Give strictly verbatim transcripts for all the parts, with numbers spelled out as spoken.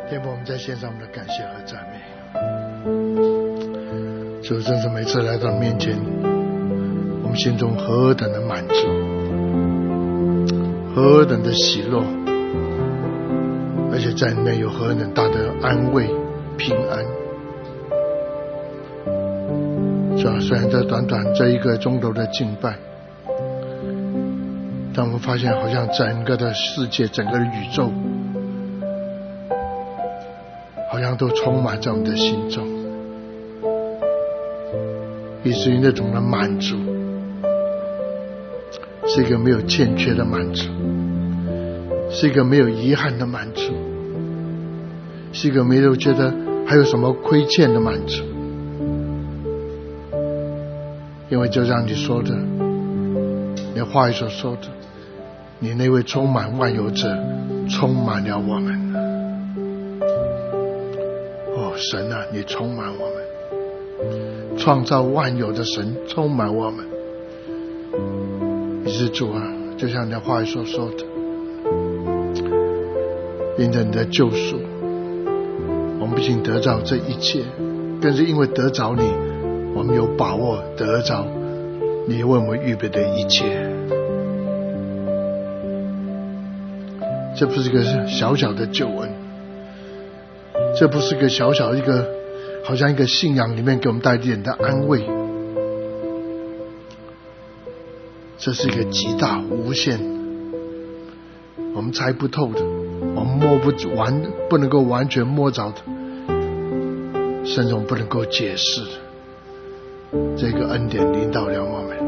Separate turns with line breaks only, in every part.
天父，我们在献上我们的感谢和赞美。主，真是每次来到面前，我们心中何等的满足，何等的喜乐，而且在里面有何等大的安慰、平安。主啊，虽然这短短这一个钟头的敬拜，但我们发现好像整个的世界、整个的宇宙好像都充满在我们的心中，以至于那种的满足是一个没有欠缺的满足，是一个没有遗憾的满足，是一个没有觉得还有什么亏欠的满足。因为就像你说的，你话语所说的，你那位充满万有者充满了我们。哦，神啊，你充满我们，创造万有的神充满我们。你是主啊，就像你的话语所说的，因着你的救赎，我们不仅得着这一切，更是因为得着你，我们有把握得着你为我们预备的一切。这不是一个小小的救恩，这不是一个小小一个好像一个信仰里面给我们带一点的安慰，这是一个极大无限我们猜不透的，我们摸不完不能够完全摸着的，甚至我们不能够解释的这个恩典领导了我们。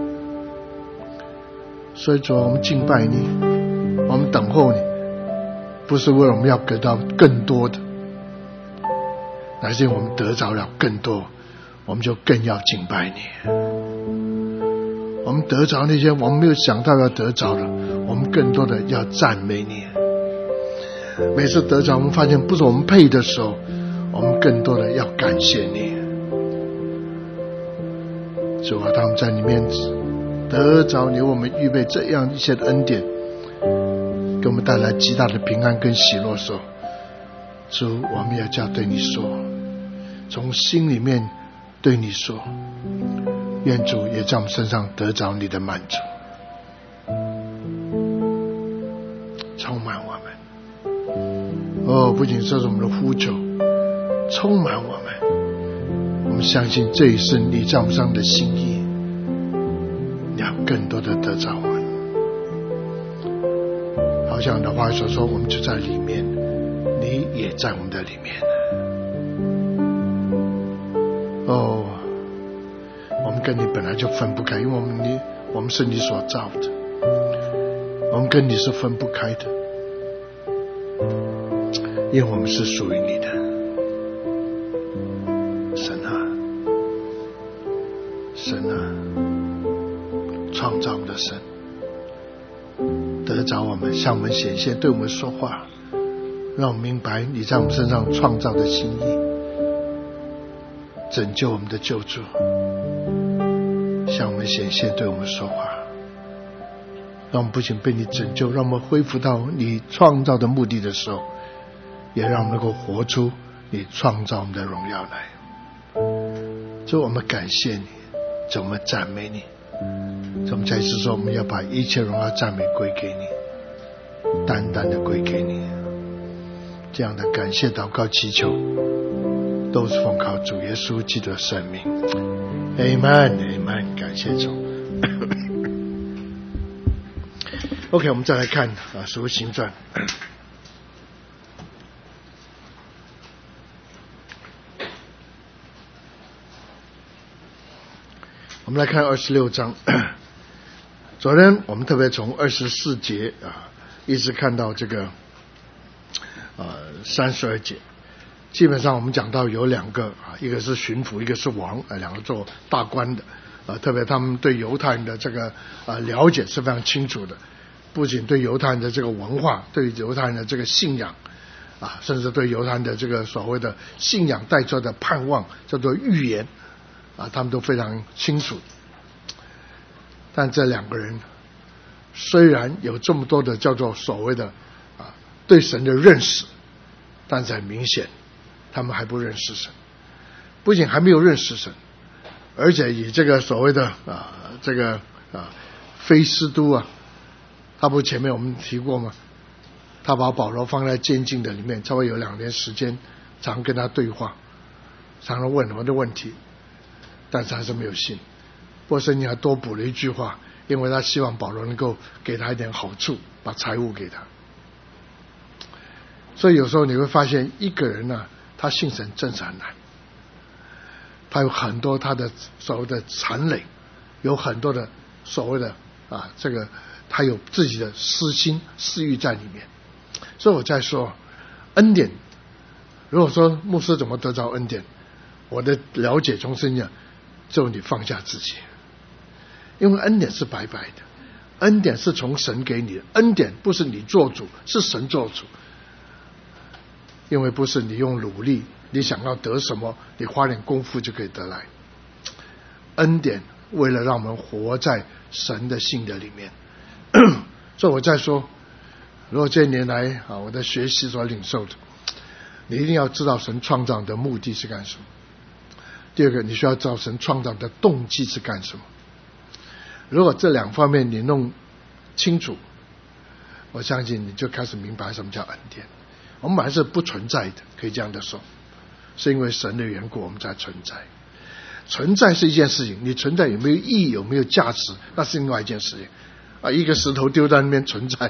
所以主，我们敬拜你，我们等候你，不是为了我们要得到更多的，乃是我们得着了更多，我们就更要敬拜你。我们得着那些我们没有想到要得着的，我们更多的要赞美你。每次得着我们发现不是我们配的时候，我们更多的要感谢你。主啊，当我们在里面得着你为我们预备这样一些的恩典，给我们带来极大的平安跟喜乐的时候，主，我们要这样对你说，从心里面对你说，愿主也在我们身上得着你的满足，充满我们。哦，不仅这是我们的呼求，充满我们，我们相信这也是你在我们上的心意，你要更多的得着我们。好像你的话所说，我们就在里面，你也在我们的里面。哦，我们跟你本来就分不开，因为我们你我们是你所造的，我们跟你是分不开的，因为我们是属于你的。神啊，神啊，创造我们的神，得着我们，向我们显现，对我们说话，让我们明白你在我们身上创造的心意，拯救我们的救助，向我们显现，对我们说话，让我们不仅被你拯救，让我们恢复到你创造的目的的时候，也让我们能够活出你创造我们的荣耀来。所以我们感谢你，我们赞美你，我们再一次说，我们要把一切荣耀赞美归给你，单单的归给你。这样的感谢祷告祈求都是奉靠主耶稣基督的圣名。 Amen Amen， 感谢主。OK， 我们再来看啊，使徒行传。我们来看二十六章。昨天我们特别从二十四节啊，一直看到这个呃三十二节。基本上我们讲到有两个啊，一个是巡抚，一个是王，啊，两个做大官的啊，特别他们对犹太人的这个啊了解是非常清楚的，不仅对犹太人的这个文化，对犹太人的这个信仰啊，甚至对犹太人的这个所谓的信仰带出来的盼望，叫做预言啊，他们都非常清楚。但这两个人虽然有这么多的叫做所谓的啊对神的认识， 但是很明显他们还不认识神，不仅还没有认识神，而且以这个所谓的啊这个啊非斯都啊，他不前面我们提过吗？他把保罗放在监禁的里面，差不多有两年时间，常跟他对话，常常问很多问题，但是还是没有信。不过圣经还多补了一句话，因为他希望保罗能够给他一点好处，把财物给他。所以有时候你会发现一个人呢、啊，他信神真是很难，他有很多他的所谓的残累，有很多的所谓的啊这个他有自己的私心私欲在里面。所以我在说恩典，如果说牧师怎么得着恩典，我的了解从圣经就你放下自己，因为恩典是白白的，恩典是从神给你的，恩典不是你做主，是神做主。因为不是你用努力，你想要得什么，你花点功夫就可以得来。恩典为了让我们活在神的信的里面。所以我在说，如果这些年来啊，我的学习所领受的，你一定要知道神创造的目的是干什么。第二个，你需要知道神创造的动机是干什么。如果这两方面你弄清楚，我相信你就开始明白什么叫恩典。我们本来是不存在的，可以这样的说，是因为神的缘故我们才存在。存在是一件事情，你存在有没有意义，有没有价值，那是另外一件事情啊。一个石头丢在那边存在，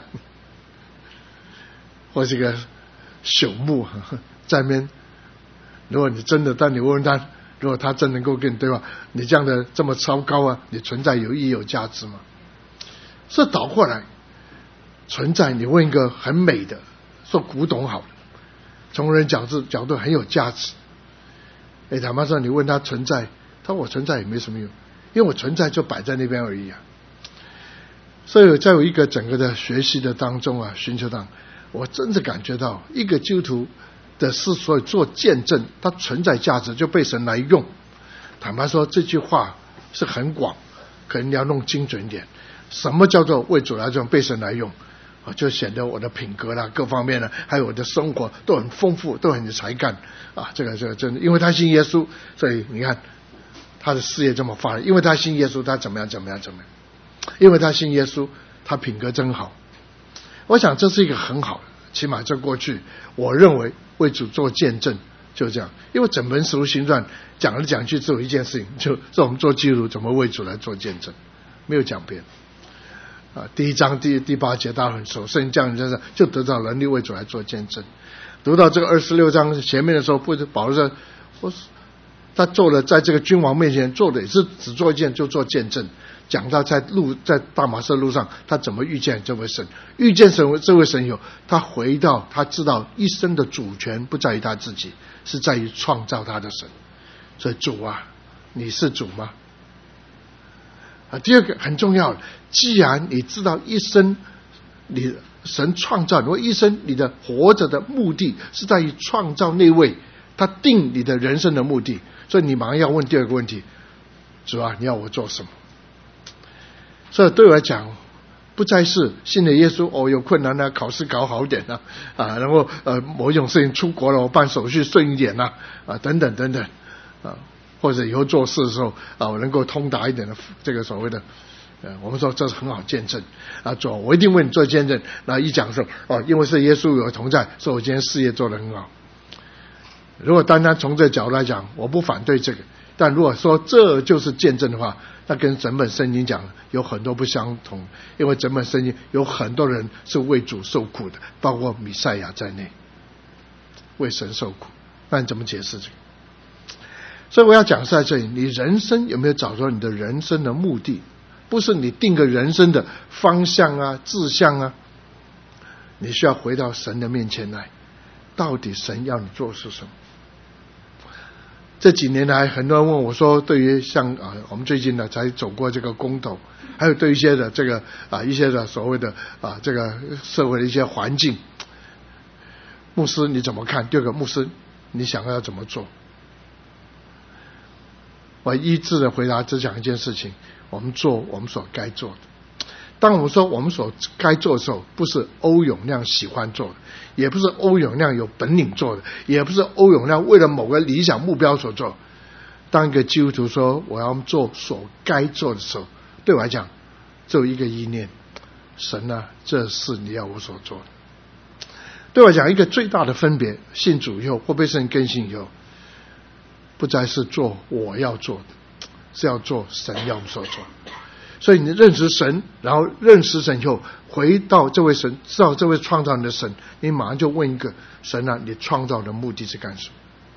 或是一个朽木在那边，如果你真的，但你问问他，如果他真能够跟你对话，你这样的这么超高啊，你存在有意义有价值吗？是倒过来，存在你问一个很美的说古董好了，从人角度角度很有价值。哎，坦白说，你问他存在，他说我存在也没什么用，因为我存在就摆在那边而已啊。所以在我一个整个的学习的当中啊，寻求当，我真的感觉到一个基督徒的是所以做见证，他存在价值就被神来用。坦白说，这句话是很广，可能你要弄精准一点。什么叫做为主来用，被神来用？就显得我的品格啦，各方面呢，还有我的生活都很丰富，都很有才干啊！这个这个真的，因为他信耶稣，所以你看他的事业这么发展。因为他信耶稣，他怎么样怎么样怎么样？因为他信耶稣，他品格真好。我想这是一个很好的，起码在过去，我认为为主做见证就这样。因为整本使徒行传讲来讲去只有一件事情，就是我们做基督徒怎么为主来做见证，没有讲别的。啊，第一章第第八节大家很熟，圣经这样就是就得到能力为主来做见证。读到这个二十六章前面的时候，不是保罗说，我他做了在这个君王面前做的也是只做一件就做见证。讲到在路在大马色路上，他怎么遇见这位神，遇见神这位神有，他回到他知道一生的主权不在于他自己，是在于创造他的神。所以主啊，你是主吗？啊，第二个很重要，既然你知道一生你神创造，如果一生你的活着的目的是在于创造那位他定你的人生的目的，所以你马上要问第二个问题，主啊，你要我做什么？所以对我来讲，不再是信了耶稣哦，有困难啊，考试搞好一点啊，啊，然后呃某一种事情出国了，我办手续顺一点啊，啊等等等等啊。或者以后做事的时候啊，我能够通达一点的这个所谓的，呃，我们说这是很好见证啊，做我一定为你做见证。那一讲说哦，因为是耶稣与我同在，所以我今天事业做得很好。如果单单从这个角度来讲，我不反对这个，但如果说这就是见证的话，那跟整本圣经讲有很多不相同，因为整本圣经有很多人是为主受苦的，包括弥赛亚在内，为神受苦。那你怎么解释这个？所以我要讲是在这里，你人生有没有找到你的人生的目的？不是你定个人生的方向啊、志向啊，你需要回到神的面前来，到底神要你做是什么？这几年来，很多人问我说，对于像啊，我们最近呢才走过这个公投，还有对一些的这个啊一些的所谓的啊这个社会的一些环境，牧师你怎么看？第二个，牧师你想要怎么做？我一致的回答只讲一件事情，我们做我们所该做的。 当我们说我们所该做的时候，不是欧永亮喜欢做的，也不是欧永亮有本领做的，也不是欧永亮为了某个理想目标所做。当一个基督徒说我要做所该做的时候，对我来讲只有一个意念：神啊，这是你要我所做的。对我来讲，一个最大的分别，信主以后或被圣更新以后，不再是做我要做的，是要做神要我们所做的。所以你认识神，然后认识神以后，回到这位神，知道这位创造你的神，你马上就问一个：神啊，你创造的目的是干什么？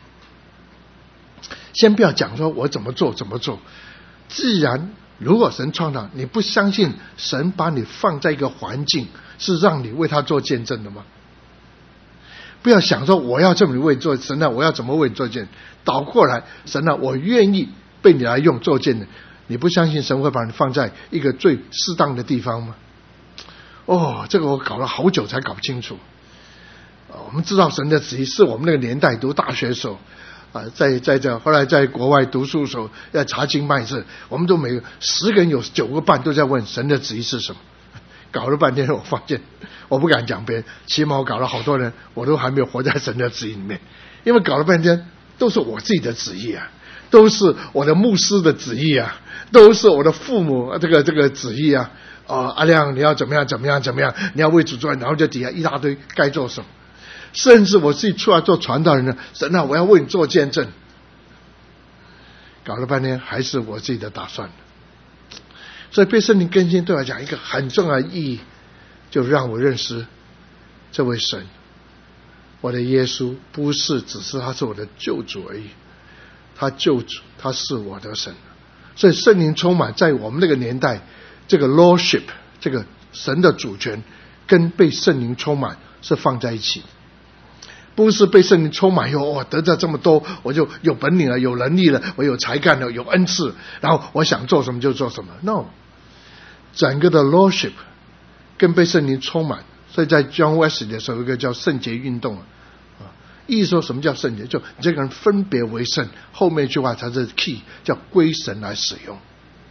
先不要讲说我怎么做怎么做，既然如果神创造，你不相信神把你放在一个环境是让你为他做见证的吗？不要想说我要这么为你做，神啊，我要怎么为你做见证？倒过来，神啊，我愿意被你来用做见证。你不相信神会把你放在一个最适当的地方吗？哦，这个我搞了好久才搞不清楚。我们知道神的旨意，是我们那个年代读大学的时候啊，在在这后来在国外读书的时候要查经办事，我们都每个十个人有九个半都在问神的旨意是什么。搞了半天，我发现我不敢讲别人，起码我搞了好多人，我都还没有活在神的旨意里面，因为搞了半天都是我自己的旨意啊，都是我的牧师的旨意啊，都是我的父母这个这个旨意啊。哦，阿亮你要怎么样怎么样怎么样，你要为主做，然后就底下一大堆该做什么。甚至我自己出来做传道人呢，神啊，我要为你做见证。搞了半天还是我自己的打算。所以被圣灵更新对我来讲一个很重要的意义，就让我认识这位神，我的耶稣不是只是他是我的救主而已，他救主，他是我的神。所以圣灵充满在我们那个年代，这个 lordship 这个神的主权跟被圣灵充满是放在一起，不是被圣灵充满以后，哦，得到这么多，我就有本领了，有能力了，我有才干了，有恩赐，然后我想做什么就做什么。 No， 整个的 lordship 跟被圣灵充满。所以在 John Wesley 的时候有一个叫圣洁运动啊，意思说什么叫圣洁，就你这个人分别为圣，后面一句话才是 key， 叫归神来使用。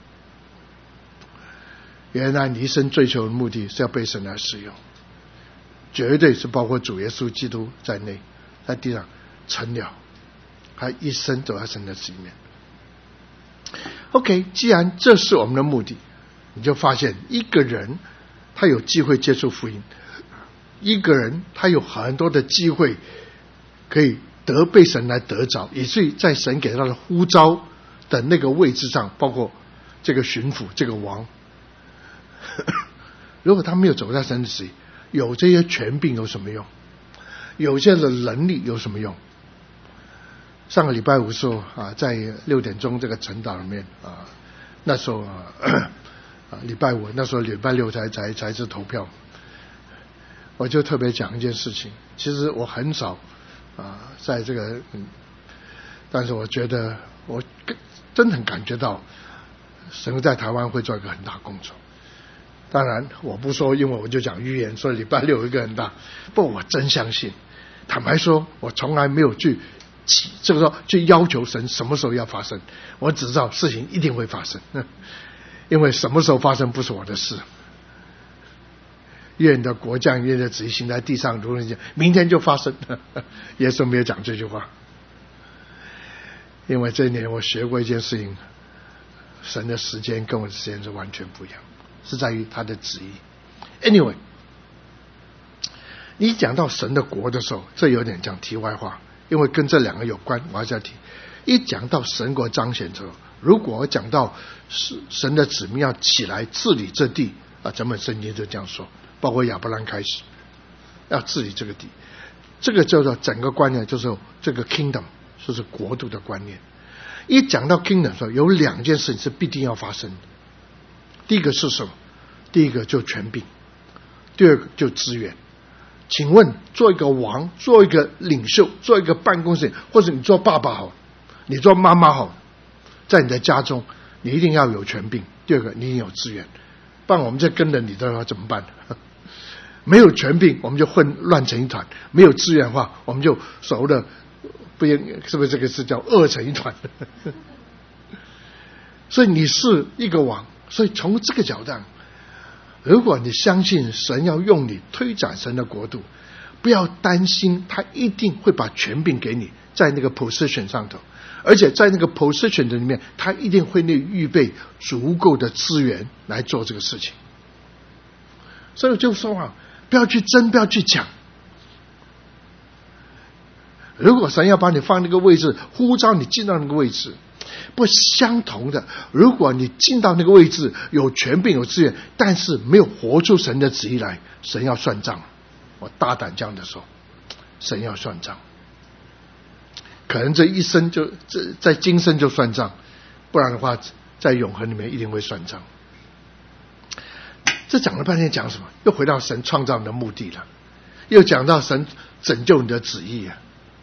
原来你一生追求的目的是要被神来使用，绝对是包括主耶稣基督在内，在地上成了，他一生走在神的旨意里面。 OK， 既然这是我们的目的，你就发现一个人他有机会接触福音，一个人他有很多的机会可以得被神来得着，以至于在神给他的呼召的那个位置上，包括这个巡抚这个王，如果他没有走在神的旨意，有这些权柄有什么用？有这样的能力有什么用？上个礼拜五的时候啊，在六点钟这个晨祷里面啊，那时候啊，啊礼拜五那时候礼拜六才才才是投票，我就特别讲一件事情。其实我很少啊，在这个嗯，但是我觉得我真的很感觉到神在台湾会做一个很大工作。当然我不说，因为我就讲预言说礼拜六有一个很大，不，我真相信。坦白说，我从来没有去这个时候去要求神什么时候要发生，我只知道事情一定会发生，因为什么时候发生不是我的事。愿你的国降，愿你的旨意行在地上如人间，明天就发生。耶稣没有讲这句话，因为这一年我学过一件事情，神的时间跟我的时间是完全不一样，是在于他的旨意。 Anyway， 你讲到神的国的时候，这有点讲题外话，因为跟这两个有关，我还是要提。一讲到神国彰显之后，如果讲到神的子民要起来治理这地啊，整本圣经就这样说，包括亚伯兰开始要治理这个地，这个叫做整个观念，就是这个 kingdom， 就是国度的观念。一讲到 kingdom 的时候，有两件事情是必定要发生的。第一个是什么？第一个就权柄，第二个就资源。请问做一个王，做一个领袖，做一个办公室，或者你做爸爸好，你做妈妈好，在你的家中你一定要有权柄，第二个你一定有资源，不然我们这跟着你的话怎么办？没有权柄我们就混乱成一团，没有资源的话我们就熟的不是不是这个是叫饿成一团。所以你是一个王，所以从这个角度如果你相信神要用你推展神的国度，不要担心他一定会把权柄给你，在那个 position 上头，而且在那个 position 的里面，他一定会预备足够的资源来做这个事情。所以就说啊，不要去争，不要去抢。如果神要把你放那个位置，呼召你进到那个位置，不相同的，如果你进到那个位置有权柄有资源，但是没有活出神的旨意来，神要算账。我大胆这样的说，神要算账，可能这一生就这在今生就算账，不然的话在永恒里面一定会算账。这讲了半天讲什么？又回到神创造你的目的了，又讲到神拯救你的旨意啊。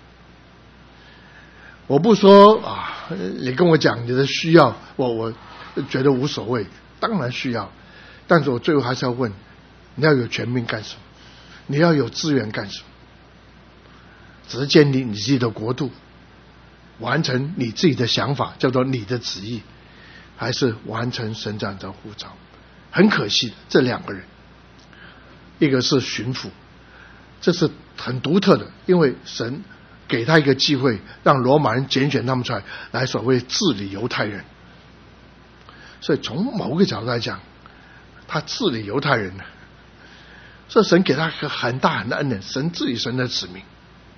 我不说啊，你跟我讲你的需要，我我觉得无所谓，当然需要，但是我最后还是要问，你要有权柄干什么？你要有资源干什么？只是建立你自己的国度，完成你自己的想法，叫做你的旨意，还是完成神这样的呼召？很可惜的，这两个人，一个是巡抚，这是很独特的，因为神给他一个机会，让罗马人拣选他们出来，来所谓治理犹太人。所以从某个角度来讲，他治理犹太人呢，所以神给他一个很大很大的恩典，神治理神的子民。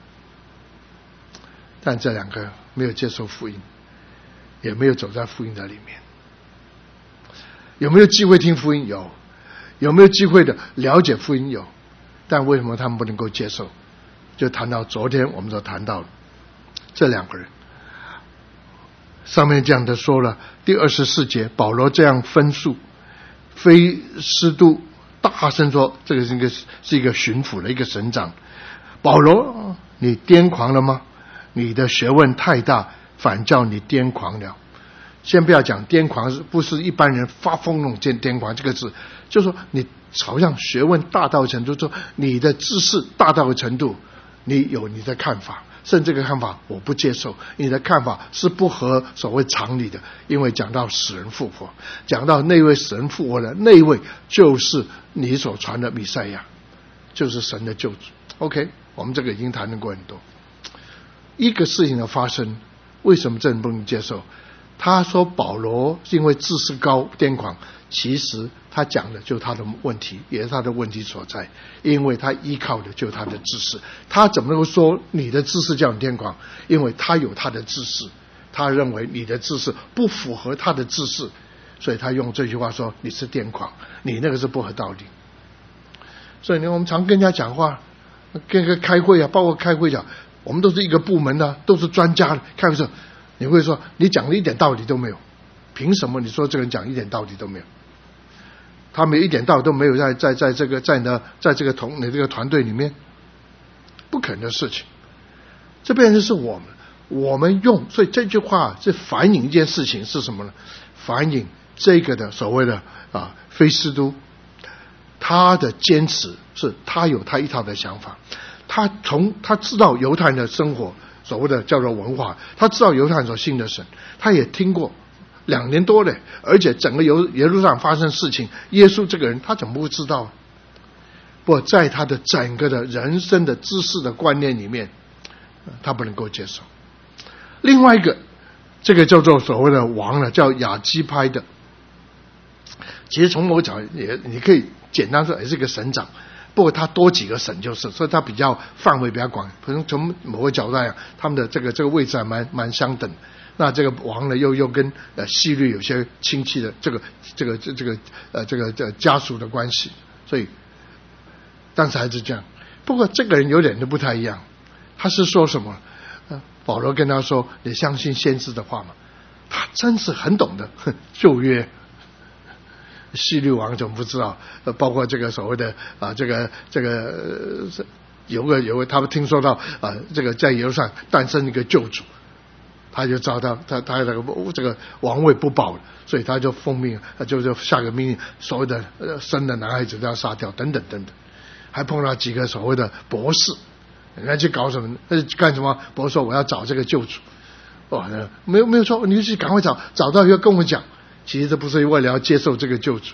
但这两个没有接受福音，也没有走在福音的里面。有没有机会听福音？有。有没有机会的了解福音？有。但为什么他们不能够接受？就谈到昨天我们所谈到的这两个人，上面这样的说了，第二十四节，保罗这样分述，非斯都大声说，这个是一个是一个巡抚的一个省长，保罗，你癫狂了吗？你的学问太大，反叫你癫狂了。先不要讲癫狂，不是一般人发疯那种癫癫狂这个字，就是说你好像学问大到程度，说你的知识大到程度，你有你的看法，甚至这个看法我不接受，你的看法是不合所谓常理的。因为讲到死人复活，讲到那位死人复活的那位就是你所传的弥赛亚，就是神的救主。 OK， 我们这个已经谈论过很多。一个事情的发生，为什么这人不能接受？他说保罗是因为知识高癫狂，其实他讲的就是他的问题，也是他的问题所在，因为他依靠的就是他的知识。他怎么能够说你的知识叫你癫狂？因为他有他的知识，他认为你的知识不符合他的知识，所以他用这句话说你是癫狂，你那个是不合道理。所以呢，我们常跟人家讲话，跟人家开会啊，包括开会讲，我们都是一个部门的、啊，都是专家的，开会时候你会说你讲的一点道理都没有，凭什么你说这个人讲一点道理都没有？他们一点道理都没有在在在这个在呢在这个同你这个团队里面，不可能的事情。这边就是我们我们用，所以这句话是反映一件事情是什么呢？反映这个的所谓的啊非斯都，他的坚持是他有他一套的想法，他从他知道犹太人的生活，所谓的叫做文化，他知道犹太人所信的神，他也听过两年多了，而且整个耶耶路撒冷发生事情，耶稣这个人他怎么不知道？不，在他的整个的人生的知识的观念里面，他不能够接受。另外一个，这个叫做所谓的王了，叫亚基拍的，其实从某角也你可以简单说也是个省长，不过他多几个省就是，所以他比较范围比较广。可能从某个角度来讲，他们的这个这个位置还蛮蛮相等。那这个王呢，又又跟呃希律有些亲戚的这个这个这这个呃这个这家属的关系，所以但是还是这样。不过这个人有点都不太一样，他是说什么？呃、保罗跟他说：“你相信先知的话吗？”他真是很懂得旧约。希律王怎么不知道？呃，包括这个所谓的啊、呃，这个这个、呃、有个有个，他们听说到啊、呃，这个在耶路撒冷诞生一个救主。他就知道他他他那个这个王位不保，所以他就奉命，就就下个命令，所谓的呃生的男孩子都要杀掉，等等等等。还碰到几个所谓的博士，人家去搞什么？干什么？博士说我要找这个救主。哦，没有没有错，你就去赶快找，找到以后跟我讲。其实这不是为了要接受这个救主，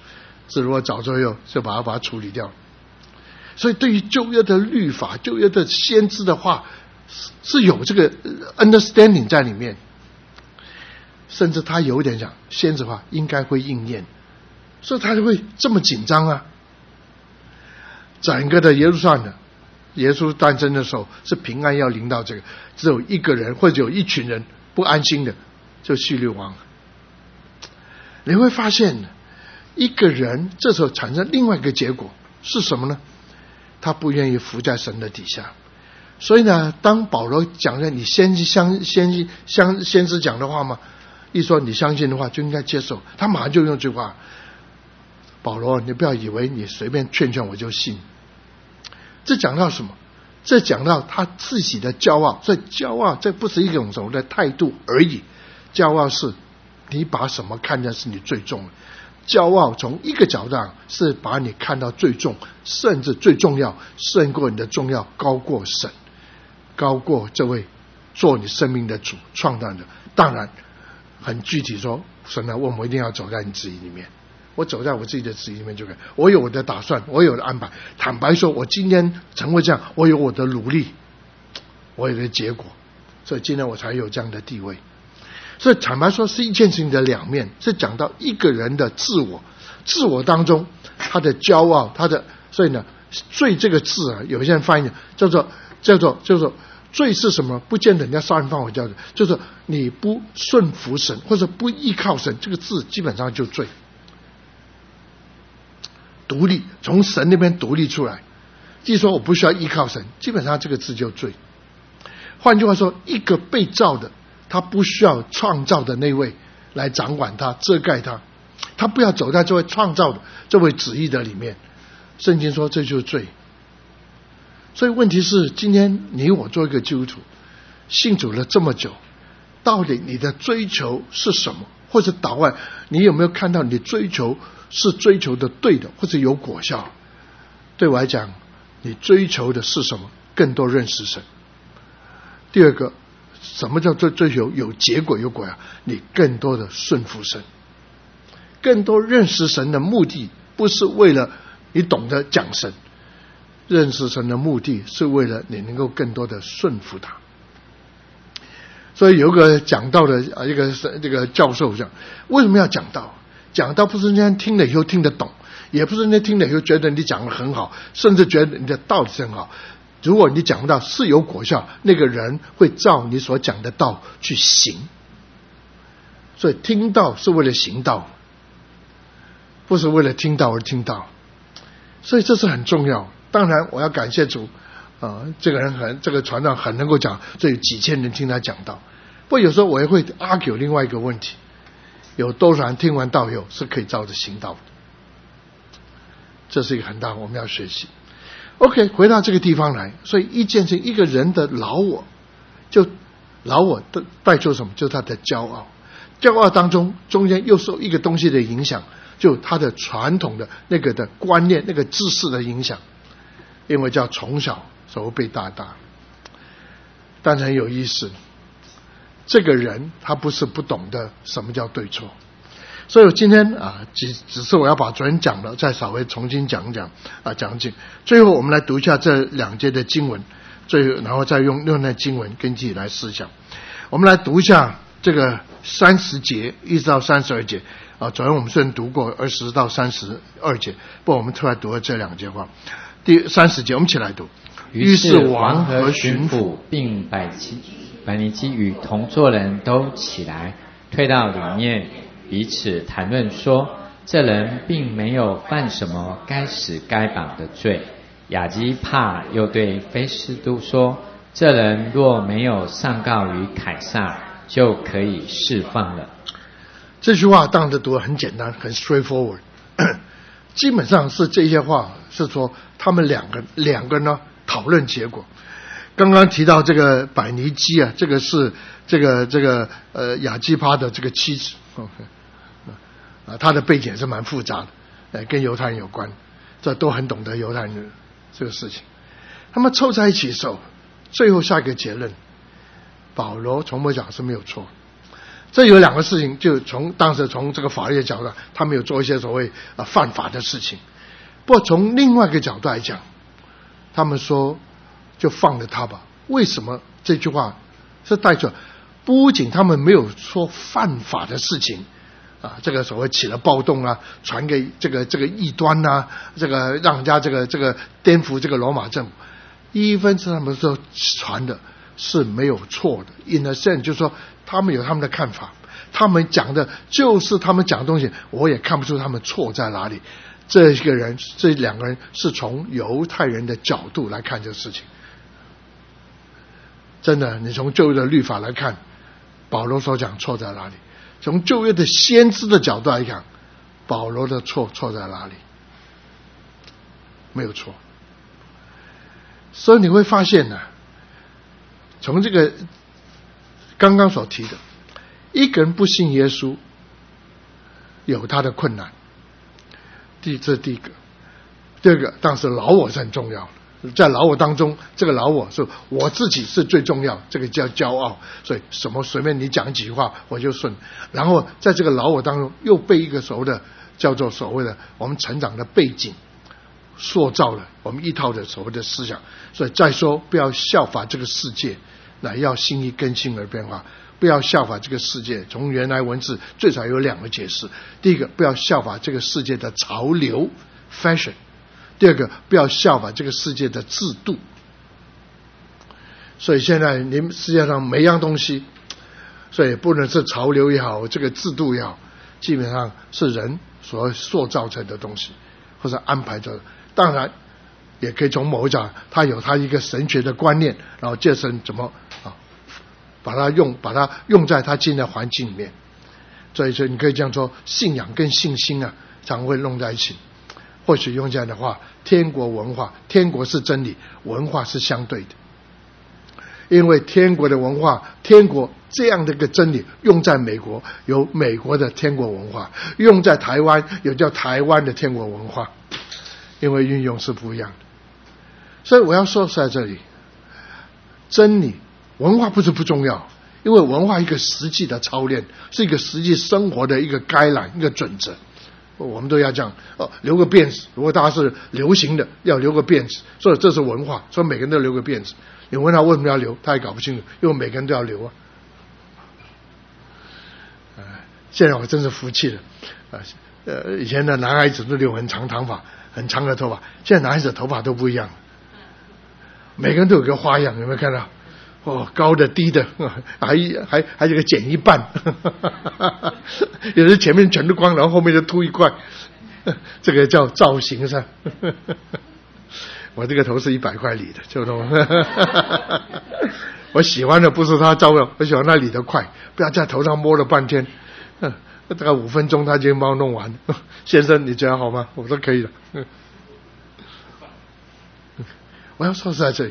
是如果早就有就把它把它处理掉。所以对于旧约的律法、旧约的先知的话，是有这个 understanding 在里面，甚至他有点讲先知话应该会应验，所以他就会这么紧张啊。整个的耶路撒冷，耶稣诞生的时候是平安要临到这个，只有一个人或者有一群人不安心的，就希律王。你会发现一个人这时候产生另外一个结果是什么呢？他不愿意服在神的底下。所以呢，当保罗讲的你先相先相先知讲的话嘛，一说你相信的话就应该接受，他马上就用这句话。保罗，你不要以为你随便劝劝我就信。这讲到什么？这讲到他自己的骄傲。所以骄傲这不是一种什么的态度而已，骄傲是你把什么看成是你最重的。骄傲从一个角度上是把你看到最重，甚至最重要，胜过你的重要，高过神，高过这位做你生命的主创造者。当然很具体说，神呢问我一定要走在你旨意里面，我走在我自己的旨意里面就可以。我有我的打算，我有我的安排。坦白说，我今天成为这样，我有我的努力，我有的结果，所以今天我才有这样的地位。所以坦白说是一件事情的两面，是讲到一个人的自我，自我当中他的骄傲，他的所以呢，罪这个字啊，有些人翻译叫做叫做叫做罪是什么？不见得人家杀人放火叫做，就是你不顺服神或者不依靠神，这个字基本上就罪。独立从神那边独立出来，即说我不需要依靠神，基本上这个字就罪。换句话说，一个被造的，他不需要创造的那位来掌管他、遮盖他，他不要走在这位创造的这位旨意的里面。圣经说这就是罪。所以问题是，今天你我做一个基督徒，信主了这么久，到底你的追求是什么？或者祷告，你有没有看到你追求是追求的对的，或者有果效？对我来讲，你追求的是什么？更多认识神。第二个，什么叫做追求有结果有果效？你更多的顺服神，更多认识神的目的不是为了你懂得讲神，认识神的目的是为了你能够更多的顺服他。所以有个讲道的啊，一个这个教授讲，为什么要讲道？讲道不是人家听了以后听得懂，也不是人家听了以后觉得你讲得很好，甚至觉得你的道理很好。如果你讲道是有果效，那个人会照你所讲的道去行。所以听道是为了行道，不是为了听道而听道。所以这是很重要。当然我要感谢主啊，这个人很这个传道很能够讲，所以几千人听他讲道。不过有时候我也会 argue 另外一个问题，有多少人听完道以后是可以照着行道的？这是一个很大我们要学习。OK， 回到这个地方来，所以一件事，一个人的老我，就老我的带出什么？就是他的骄傲。骄傲当中，中间又受一个东西的影响，就他的传统的那个的观念、那个知识的影响，因为叫从小所被大大。但是很有意思，这个人他不是不懂得什么叫对错。所以我今天啊，只只是我要把昨天讲的再稍微重新讲讲啊，讲解。最后我们来读一下这两节的经文，最后然后再用用那经文跟自己来思想。我们来读一下这个三十节一直到三十二节啊。昨天我们虽然读过二十到三十二节，不过我们特别读了这两节话。第三十节我们一起来读。
于是王和巡抚并百基百尼基与同作人都起来，退到里面，彼此谈论说，这人并没有犯什么该死该绑的罪。亚基帕又对菲斯都说，这人若没有上告于凯撒，就可以释放了。
这句话当然读得很简单，很 straightforward， 基本上是这些话是说他们两个两个呢讨论结果。刚刚提到这个百尼基啊，这个是这个这个呃亚基帕的这个妻子 ，OK， 啊，他的背景是蛮复杂的，呃，跟犹太人有关，这都很懂得犹太人这个事情。他们凑在一起的时候，最后下一个结论，保罗从我讲是没有错。 这有两个事情，就从当时从这个法律的角度，他们有做一些所谓啊犯法的事情。不过从另外一个角度来讲，他们说就放了他吧。为什么这句话是带着不仅他们没有说犯法的事情啊，这个所谓起了暴动啊，传给这个这个异端啊，这个让人家这个这个颠覆这个罗马政府，一分是他们说传的是没有错的 ，in a sense 就是说他们有他们的看法，他们讲的就是他们讲的东西，我也看不出他们错在哪里。这个人这两个人是从犹太人的角度来看这个事情。真的，你从旧约的律法来看，保罗所讲错在哪里？从旧约的先知的角度来讲，保罗的错错在哪里？没有错。所以你会发现呢，从这个刚刚所提的，一个人不信耶稣，有他的困难。第这是第一个，第二个，当时老我是很重要的。在老我当中，这个老我是我自己是最重要，这个叫骄傲。所以什么随便你讲几句话我就顺。然后在这个老我当中，又被一个所谓的叫做所谓的我们成长的背景塑造了我们一套的所谓的思想。所以再说，不要效法这个世界，乃要心意更新而变化。不要效法这个世界，从原来文字最少有两个解释。第一个，不要效法这个世界的潮流 fashion。第二个，不要效法这个世界的制度。所以现在你们世界上每样东西，所以不论是潮流也好，这个制度也好，基本上是人所塑造成的东西，或者安排着。当然也可以从某一角，他有他一个神学的观念，然后借神怎么啊把它用把它用在他今的环境里面。所以说你可以这样说，信仰跟信心啊常会弄在一起。或许用这样的话，天国文化，天国是真理，文化是相对的。因为天国的文化，天国这样的一个真理用在美国有美国的天国文化，用在台湾有叫台湾的天国文化，因为运用是不一样的。所以我要说在这里，真理文化不是不重要，因为文化一个实际的操练，是一个实际生活的一个概览，一个准则。我们都要这样哦，留个辫子。如果大家是流行的，要留个辫子，所以这是文化，所以每个人都留个辫子。你问他为什么要留，他也搞不清楚，因为每个人都要留啊。呃、现在我真是服气了啊！呃，以前的男孩子都留很长长发，很长的头发，现在男孩子的头发都不一样，每个人都有个花样，有没有看到？哦，高的低的，还还还有个剪一半，有的前面全都光，然后后面就秃一块，这个叫造型上。我这个头是一百块理的，就懂。我喜欢的不是他造的，我喜欢他理得快，不要在头上摸了半天，大概五分钟他就帮我弄完。先生，你觉得好吗？我说可以了。我要说是在这里。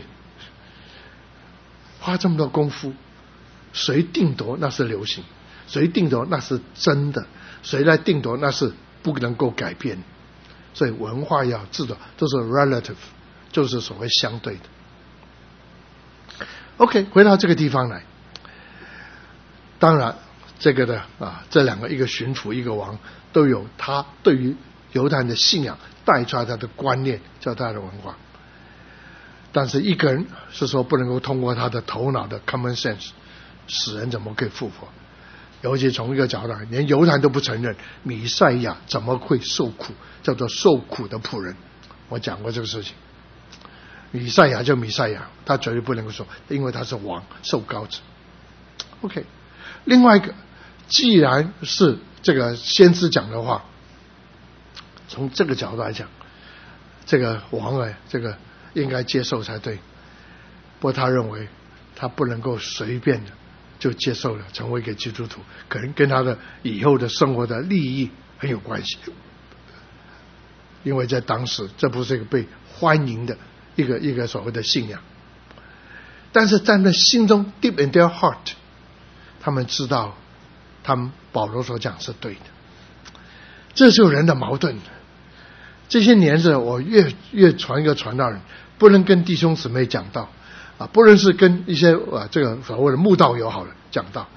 花这么多功夫，谁定夺那是流行，谁定夺那是真的，谁来定夺那是不能够改变。所以文化要制度都是 relative， 就是所谓相对的。OK， 回到这个地方来，当然这个的啊，这两个一个巡抚一个王都有他对于犹太人的信仰带出来他的观念，叫他的文化。但是一个人是说不能够通过他的头脑的 common sense 使人怎么可以复活。尤其从一个角度，连犹太人都不承认弥赛亚怎么会受苦，叫做受苦的仆人。我讲过这个事情，弥赛亚就弥赛亚，他绝对不能够说，因为他是王，受膏者。 OK， 另外一个，既然是这个先知讲的话，从这个角度来讲，这个王哎，这个应该接受才对。不过他认为他不能够随便的就接受了，成为一个基督徒，可能跟他的以后的生活的利益很有关系。因为在当时这不是一个被欢迎的一个一个所谓的信仰，但是在那心中 deep in their heart， 他们知道他们保罗所讲是对的。这就是人的矛盾。这些年子我越越传一个传道人，不能跟弟兄姊妹讲道啊，不论是跟一些啊这个所谓的慕道友好了讲道，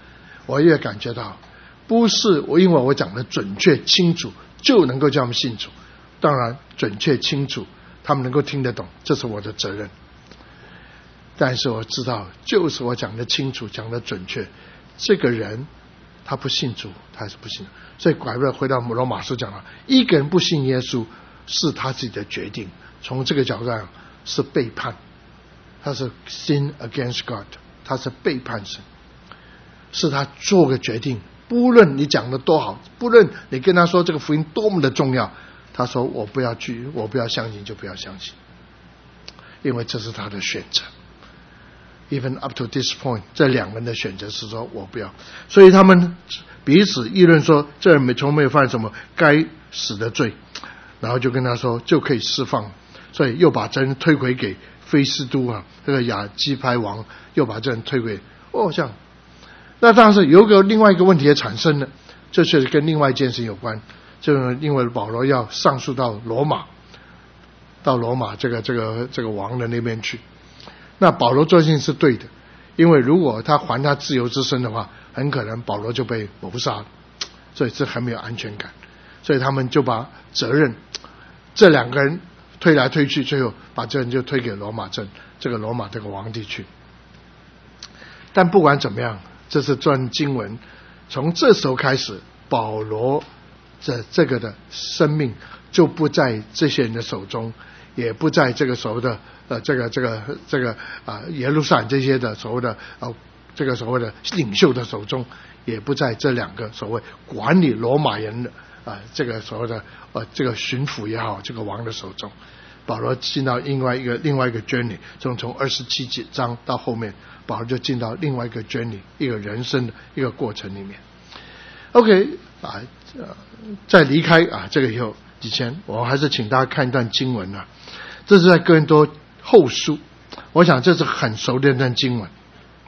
我越感觉到，不是我因为我讲的准确清楚就能够叫他们信主，当然准确清楚他们能够听得懂，这是我的责任。但是我知道，就是我讲的清楚讲的准确，这个人他不信主，他还是不信。所以拐回回到罗马书讲了，一个人不信耶稣是他自己的决定，从这个角度上是背叛，他是 sin against God， 他是背叛神，是他做个决定，不论你讲的多好，不论你跟他说这个福音多么的重要，他说我不要去，我不要相信就不要相信，因为这是他的选择。Even up to this point， 这两个人的选择是说我不要，所以他们彼此议论说这人没从没有犯什么该死的罪，然后就跟他说就可以释放，所以又把这人推回给菲斯都啊，这个亚基拍王又把这人推回哦这样。那当然是有个另外一个问题也产生了，这确实跟另外一件事有关，就是因为保罗要上诉到罗马，到罗马这个这个这个王的那边去。那保罗做事情是对的，因为如果他还他自由之身的话，很可能保罗就被谋杀了，所以这很没有安全感，所以他们就把责任这两个人推来推去，最后把这人就推给罗马镇这个罗马这个皇帝去。但不管怎么样，这是段经文，从这时候开始，保罗这这个的生命就不在这些人的手中，也不在这个所谓的呃这个这个这个啊、呃、耶路撒冷这些的所谓的呃这个所谓的领袖的手中，也不在这两个所谓管理罗马人的啊、呃、这个所谓的呃这个巡抚也好，这个王的手中。保罗进到另外一个另外一个 journey， 从从二十七章到后面，保罗就进到另外一个 journey， 一个人生的一个过程里面。OK 啊，呃，在离开啊这个以后以前，我还是请大家看一段经文啊，这是在哥林多后书，我想这是很熟的一段经文。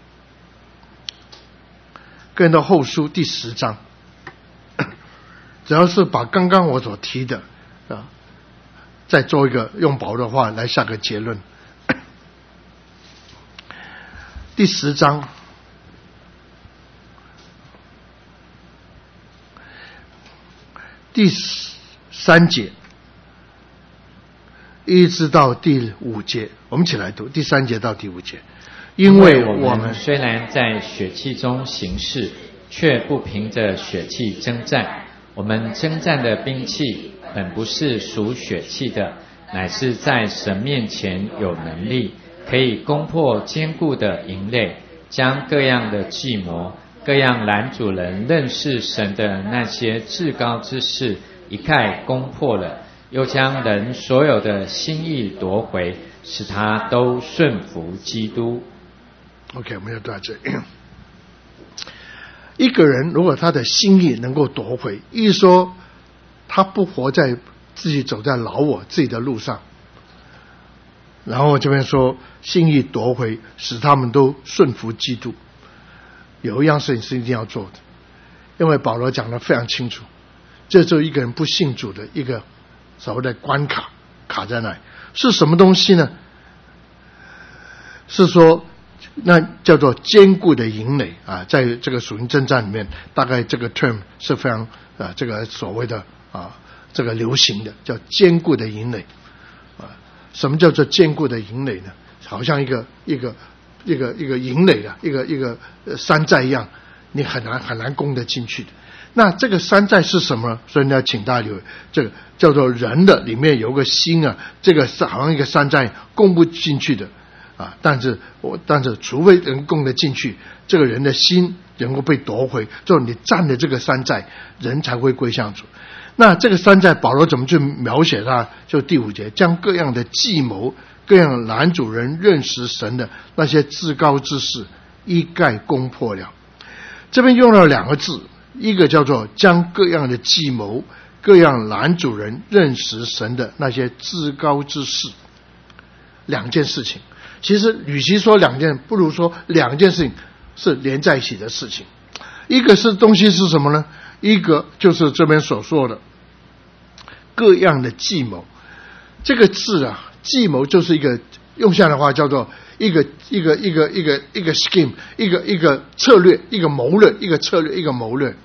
哥林多后书第十章，只要是把刚刚我所提的啊，再做一个用保罗的话来下个结论。第十章第三节一直到第五节，我们一起来读第三节到第五节。因为我们
虽然在血气中行事，却不凭着血气征战。我们征战的兵器本不是属血气的，乃是在神面前有能力，可以攻破坚固的营垒，将各样的计谋、各样拦阻人认识神的那些至高之事一概攻破了，又将人所有的心意夺回，使他都顺服基督。
OK， 我们要到这里。一个人如果他的心意能够夺回，意思说他不活在自己走在老我自己的路上，然后这边说心意夺回，使他们都顺服基督。有一样事情是一定要做的，因为保罗讲得非常清楚，这就是一个人不信主的一个所谓的关卡，卡在那里是什么东西呢？是说那叫做坚固的营垒啊，在这个属灵征战里面，大概这个 term 是非常啊这个所谓的啊这个流行的，叫坚固的营垒啊。什么叫做坚固的营垒呢？好像一个一个一个一个营垒的一个一个山寨一样，你很难很难攻得进去的。那这个山寨是什么呢？所以你要请大家留意，这个叫做人的里面有个心啊，这个是好像一个山寨攻不进去的。啊！但是我但是除非能攻得进去，这个人的心能够被夺回，就你占的这个山寨，人才会归向主。那这个山寨，保罗怎么去描写它？就第五节，将各样的计谋、各样拦阻人认识神的那些至高之事，一概攻破了。这边用了两个字，一个叫做将各样的计谋、各样拦阻人认识神的那些至高之事，两件事情。其实与其说两件，不如说两件事情是连在一起的事情。一个是东西是什么呢？一个就是这边所说的各样的计谋。这个字啊，计谋就是一个用现在的话叫做一个一个一个一个一个 scheme， 一个一个策略，一个谋略，一个策略，一个谋略。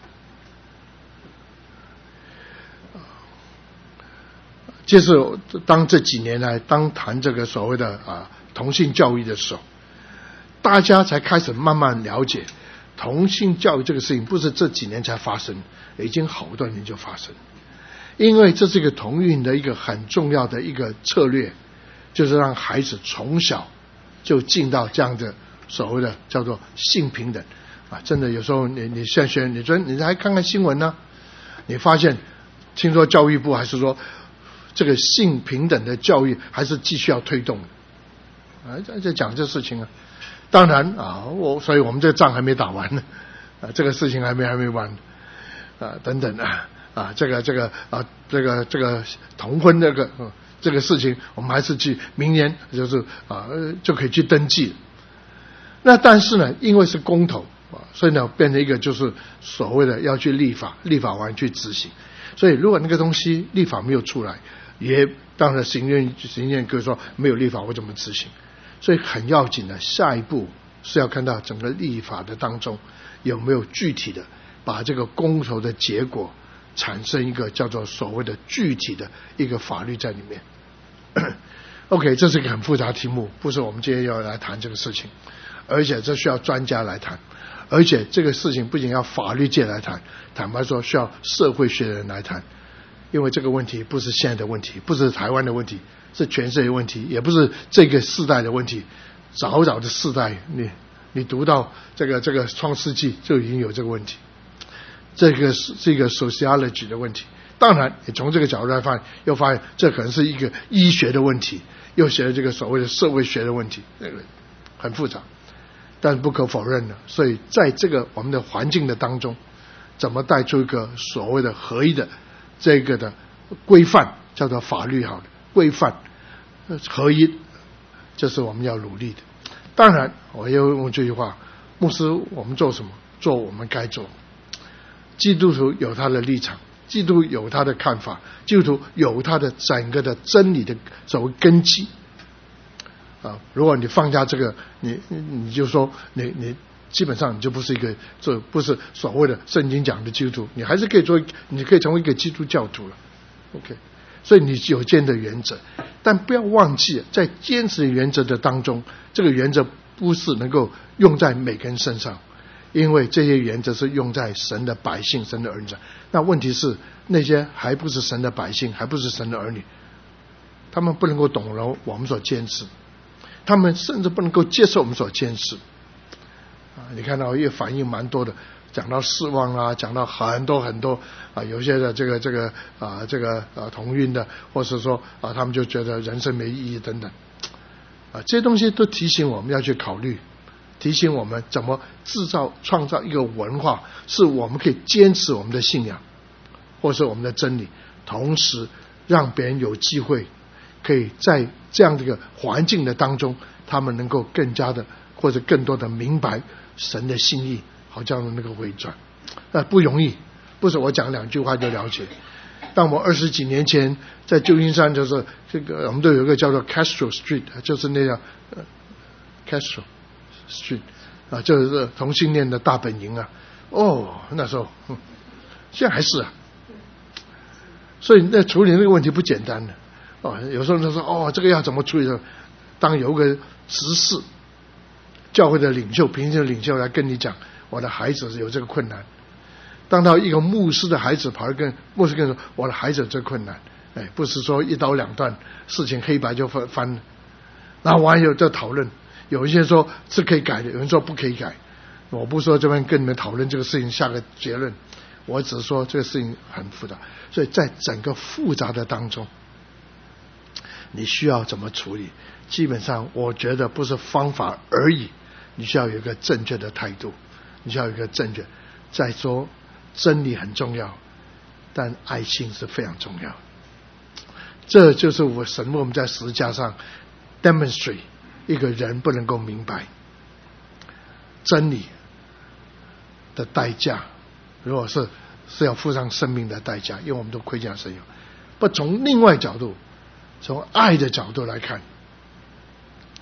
就是当这几年来，当谈这个所谓的啊同性教育的时候，大家才开始慢慢了解同性教育这个事情不是这几年才发生，已经好多年就发生。因为这是一个同运的一个很重要的一个策略，就是让孩子从小就进到这样的所谓的叫做性平等啊。真的有时候你你现在学，你说你还看看新闻呢，你发现听说教育部还是说这个性平等的教育还是继续要推动的啊，在在讲这事情啊。当然啊，我所以我们这个仗还没打完呢啊，这个事情还没还没完啊，等等啊啊，这个这个啊这个这个同婚这个、啊、这个事情，我们还是去明年就是啊就可以去登记。那但是呢，因为是公投啊，所以呢变成一个就是所谓的要去立法，立法完去执行。所以如果那个东西立法没有出来，也当然行政行政可以说没有立法我怎么执行。所以很要紧的，下一步是要看到整个立法的当中有没有具体的把这个公投的结果产生一个叫做所谓的具体的一个法律在里面。OK， 这是一个很复杂的题目，不是我们今天要来谈这个事情，而且这需要专家来谈，而且这个事情不仅要法律界来谈，坦白说需要社会学的人来谈，因为这个问题不是现在的问题，不是台湾的问题，是全世界问题，也不是这个世代的问题，早早的世代，你你读到这个这个创世纪就已经有这个问题，这个是这个 sociology 的问题。当然，你从这个角度来发现，又发现这可能是一个医学的问题，又写了这个所谓的社会学的问题，这个很复杂，但不可否认的。所以在这个我们的环境的当中，怎么带出一个所谓的合一的这个的规范，叫做法律好的规范合一，这是我们要努力的。当然我又用这句话，牧师我们做什么？做我们该做。基督徒有他的立场，基督徒有他的看法，基督徒有他的整个的真理的所谓根基啊。如果你放下这个，你你就说你你基本上你就不是一个，这不是所谓的圣经讲的基督徒，你还是可以做，你可以成为一个基督教徒了。OK， 所以你有坚的原则，但不要忘记，在坚持的原则的当中，这个原则不是能够用在每个人身上，因为这些原则是用在神的百姓、神的儿女上。那问题是，那些还不是神的百姓，还不是神的儿女，他们不能够懂了我们所坚持，他们甚至不能够接受我们所坚持。啊，你看到也反应蛮多的，讲到失望啊，讲到很多很多啊，有些的这个这个啊这个啊同运的，或是说啊他们就觉得人生没意义等等，啊这些东西都提醒我们要去考虑，提醒我们怎么制造创造一个文化，是我们可以坚持我们的信仰，或是我们的真理，同时让别人有机会可以在这样的一个环境的当中，他们能够更加的或者更多的明白神的心意，好像那个回转，那不容易，不是我讲两句话就了解。当我二十几年前在旧金山，就是这个我们都有一个叫做 Castro Street， 就是那个、呃、Castro Street 啊，就是同性恋的大本营啊。哦，那时候，嗯、现在还是啊。所以那处理那个问题不简单的哦。有时候就说哦，这个要怎么处理的？当有个执事、教会的领袖、平行的领袖来跟你讲，我的孩子有这个困难。当到一个牧师的孩子跑来跟牧师跟说，我的孩子有这个困难，哎，不是说一刀两断，事情黑白就翻翻了。然后网友在讨论，有一些说是可以改的，有人说不可以改。我不说这边跟你们讨论这个事情下个结论，我只是说这个事情很复杂，所以在整个复杂的当中，你需要怎么处理？基本上我觉得不是方法而已，你需要有一个正确的态度，你需要有一个正确。再说真理很重要，但爱心是非常重要。这就是我神为我们在十字架上 demonstrate 一个人不能够明白真理的代价，如果是是要付上生命的代价，因为我们都亏欠神有。不从另外角度，从爱的角度来看，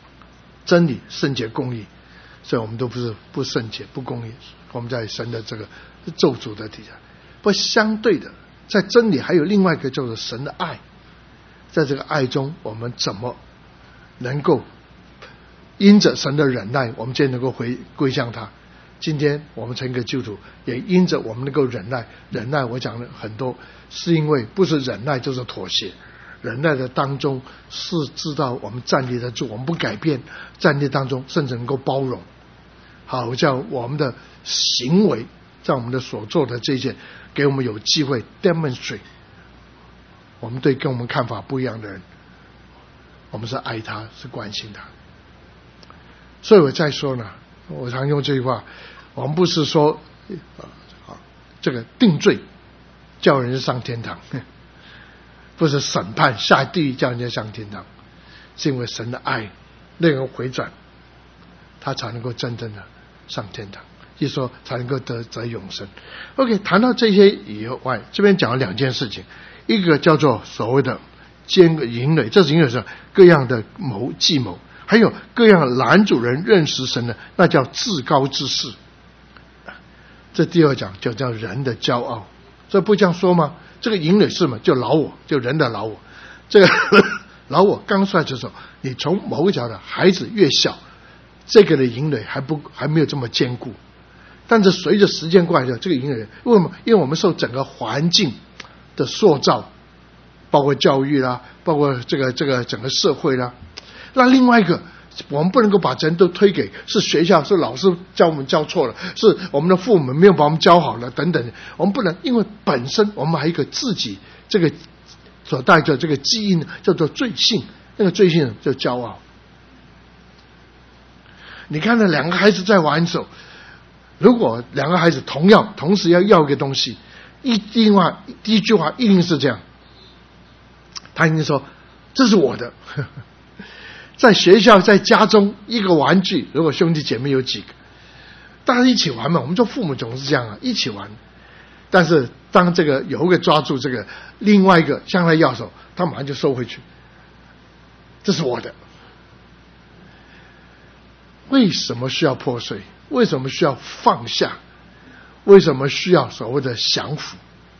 真理、圣洁、公义，所以我们都不是不圣洁、不公义，我们在神的这个咒诅的底下。不相对的，在真理还有另外一个叫做神的爱，在这个爱中，我们怎么能够因着神的忍耐，我们今天能够回归向他。今天我们成一个基督徒，也因着我们能够忍耐，忍耐我讲了很多，是因为不是忍耐就是妥协，忍耐的当中是知道我们站立得住，我们不改变，站立当中甚至能够包容，好叫我们的行为在我们的所做的这些，给我们有机会 demonstrate 我们对跟我们看法不一样的人，我们是爱他，是关心他。所以我再说呢，我常用这句话，我们不是说啊这个定罪叫人上天堂，不是审判下地狱叫人家上天堂，是因为神的爱那个回转，他才能够真正的上天堂，一说才能够得得永生。 OK， 谈到这些以外，这边讲了两件事情，一个叫做所谓的奸淫累，这是淫累是各样的谋计谋，还有各样拦阻人认识神的，那叫至高之事。这第二讲就叫人的骄傲，这不这样说吗？这个淫累是嘛，就老我，就人的老我。这个老我刚出来的时候，你从某个角度，孩子越小，这个的淫累还不还没有这么坚固。但是随着时间过来的这个淫累，为什么？因为我们受整个环境的塑造，包括教育啦，包括这个这个整个社会啦。那另外一个，我们不能够把责任都推给是学校，是老师教我们教错了，是我们的父母没有把我们教好了等等。我们不能，因为本身我们还有一个自己这个所带着这个基因叫做罪性，那个罪性就骄傲。你看那两个孩子在玩手，如果两个孩子同样同时要要一个东西，一第一话第一句话一定是这样，他一定说这是我的。在学校在家中一个玩具，如果兄弟姐妹有几个，大家一起玩嘛，我们做父母总是这样啊，一起玩。但是当这个有一个抓住这个，另外一个向他要手，他马上就收回去，这是我的。为什么需要破碎？为什么需要放下？为什么需要所谓的降服？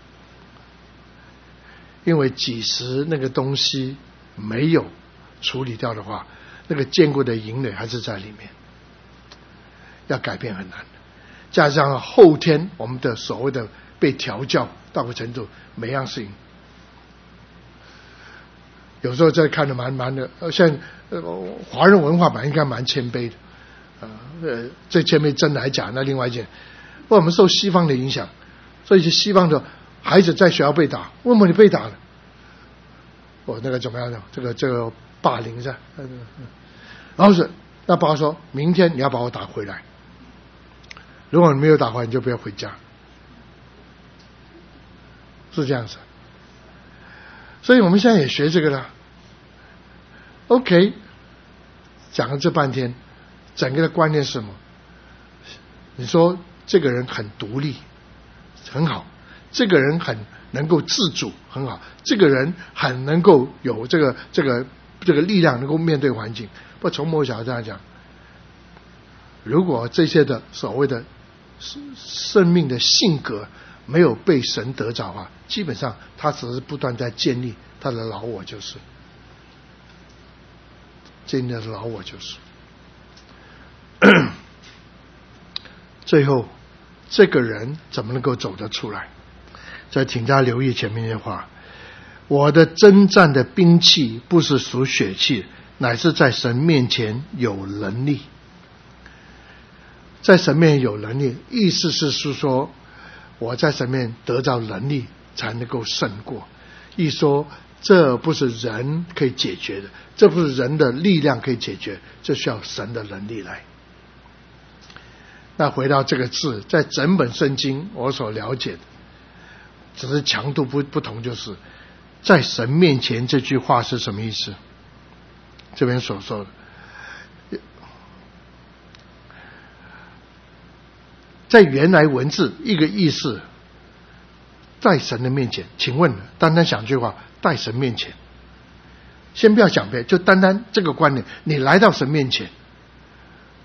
因为几时那个东西没有处理掉的话，那个坚固的营垒还是在里面，要改变很难的。加上后天我们的所谓的被调教到个程度，每样事情有时候在看的蛮蛮的，像呃华人文化版应该蛮谦卑的，呃，这谦卑真的还假？那另外一件，我们受西方的影响，所以西方的孩子在学校被打，为什么你被打了？我、哦、那个怎么样的？这个这个霸凌是吧？然后是那爸爸说明天你要把我打回来，如果你没有打回来，你就不要回家，是这样子。所以我们现在也学这个了。OK， 讲了这半天，整个的观念是什么？你说这个人很独立，很好；这个人很能够自主，很好；这个人很能够有这个这个这个力量，能够面对环境。不，从某角度上讲，如果这些的所谓的生命的性格没有被神得着啊，基本上他只是不断在建立他的老我，就是建立的老我就是最后这个人怎么能够走得出来？再请大家留意前面的话，我的征战的兵器不是属血气，乃是在神面前有能力。在神面前有能力，意思是说我在神面得到能力才能够胜过。一说这不是人可以解决的，这不是人的力量可以解决，这需要神的能力来。那回到这个字，在整本圣经我所了解的，只是强度不不同，就是在神面前这句话是什么意思？这边所说的，在原来文字一个意思，在神的面前。请问单单想句话，在神面前，先不要想别，就单单这个观念，你来到神面前，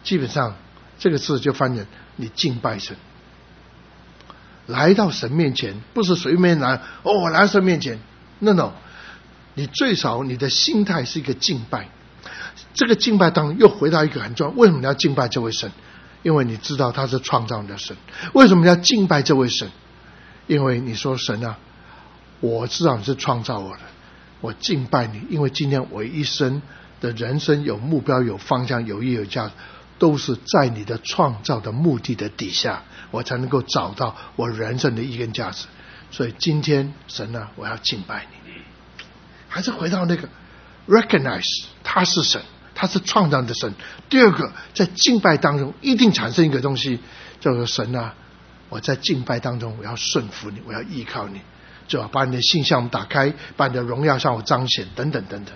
基本上这个字就翻译你敬拜神。来到神面前，不是随便来哦，我来到神面前 ，no no， 你最少你的心态是一个敬拜。这个敬拜当中又回到一个很重要，为什么你要敬拜这位神？因为你知道他是创造你的神。为什么你要敬拜这位神？因为你说神啊，我知道你是创造我的，我敬拜你，因为今天我一生的人生有目标、有方向、有意义、有价值，都是在你的创造的目的的底下，我才能够找到我人生的意义跟价值。所以今天神啊，我要敬拜你。还是回到那个 recognize 他是神，他是创造的神。第二个，在敬拜当中一定产生一个东西，叫做神啊，我在敬拜当中我要顺服你，我要依靠你，就要把你的心向我打开，把你的荣耀向我彰显，等等等等。